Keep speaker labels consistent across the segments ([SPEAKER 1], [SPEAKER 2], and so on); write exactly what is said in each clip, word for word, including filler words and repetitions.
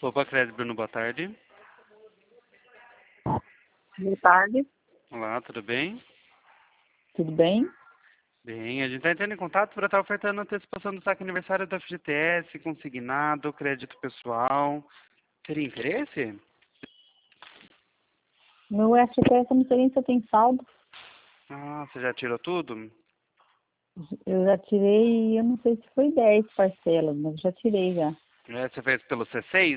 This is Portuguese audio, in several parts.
[SPEAKER 1] Opa, Crédito Bruno, boa tarde.
[SPEAKER 2] Boa tarde,
[SPEAKER 1] Olá, tudo bem?
[SPEAKER 2] tudo bem?
[SPEAKER 1] Bem, a gente está entrando em contato para estar ofertando antecipação do saque aniversário da F G T S, consignado, crédito pessoal. Teria interesse?
[SPEAKER 2] Meu F G T S não sei nem se eu tenho saldo.
[SPEAKER 1] Ah, você já tirou tudo?
[SPEAKER 2] Eu já tirei, eu não sei se foi dez parcelas, mas já tirei já.
[SPEAKER 1] É, você fez pelo C seis?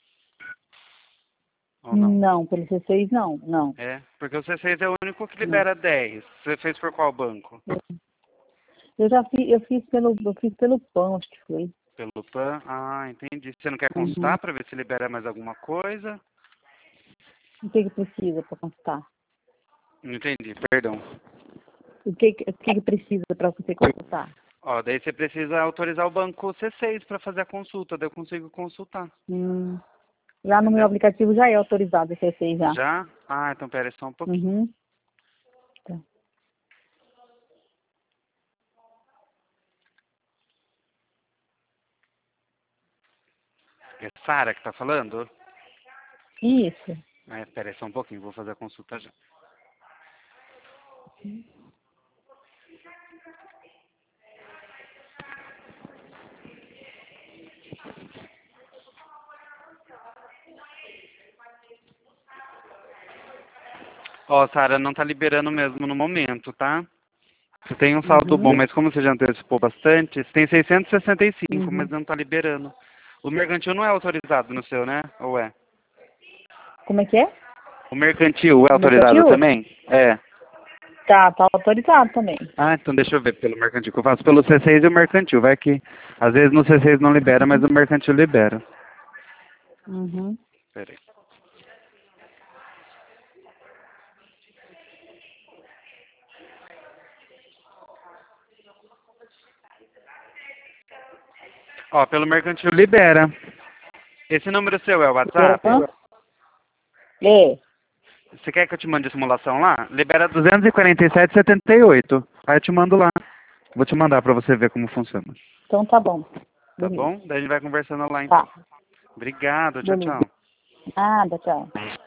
[SPEAKER 1] Ou não?
[SPEAKER 2] Não, pelo C seis não, não.
[SPEAKER 1] É, porque o C seis é o único que
[SPEAKER 2] não.
[SPEAKER 1] libera dez. Você fez por qual banco?
[SPEAKER 2] Eu já fiz, eu fiz pelo, eu fiz pelo pão, acho que foi.
[SPEAKER 1] Pelo PAN? Ah, entendi. Você não quer
[SPEAKER 2] Uhum.
[SPEAKER 1] consultar para ver se libera mais alguma coisa?
[SPEAKER 2] O que que precisa para consultar?
[SPEAKER 1] Não entendi, perdão.
[SPEAKER 2] O que que, o que que precisa para você consultar?
[SPEAKER 1] Ó, daí você precisa autorizar o banco C seis para fazer a consulta, daí eu consigo consultar.
[SPEAKER 2] Hum. Já no meu
[SPEAKER 1] Entendeu?
[SPEAKER 2] aplicativo já é autorizado o C seis já.
[SPEAKER 1] Já? Ah, então pera aí só um pouquinho.
[SPEAKER 2] Uhum. Tá.
[SPEAKER 1] É Sara que tá falando?
[SPEAKER 2] Isso.
[SPEAKER 1] É, pera aí só um pouquinho, vou fazer a consulta já. Ó, Sara, não tá liberando mesmo no momento, tá? Você tem um saldo bom,
[SPEAKER 2] Uhum.
[SPEAKER 1] mas como você já antecipou bastante, você tem seiscentos e sessenta e cinco, mas
[SPEAKER 2] Uhum.
[SPEAKER 1] não tá liberando. O mercantil não é autorizado no seu, né? Ou é?
[SPEAKER 2] Como é que é?
[SPEAKER 1] O mercantil é
[SPEAKER 2] O
[SPEAKER 1] autorizado
[SPEAKER 2] mercantil?
[SPEAKER 1] também? É.
[SPEAKER 2] Tá, tá autorizado também.
[SPEAKER 1] Ah, então deixa eu ver pelo mercantil, que eu faço pelo C seis e o mercantil. Vai que às vezes no C seis não libera, mas
[SPEAKER 2] Uhum.
[SPEAKER 1] o mercantil libera.
[SPEAKER 2] Uhum.
[SPEAKER 1] Pera aí. Ó, pelo mercantil libera. Esse número seu é o WhatsApp?
[SPEAKER 2] Libera? É.
[SPEAKER 1] Você quer que eu te mande a simulação lá? Libera duzentos e quarenta e sete e setenta e oito. Aí eu te mando lá. Vou te mandar pra você ver como funciona.
[SPEAKER 2] Então tá bom.
[SPEAKER 1] Tá
[SPEAKER 2] Beleza.
[SPEAKER 1] bom? Daí a gente vai conversando lá então.
[SPEAKER 2] Tá.
[SPEAKER 1] Obrigado, tchau,
[SPEAKER 2] Beleza.
[SPEAKER 1] tchau.
[SPEAKER 2] Nada, tchau.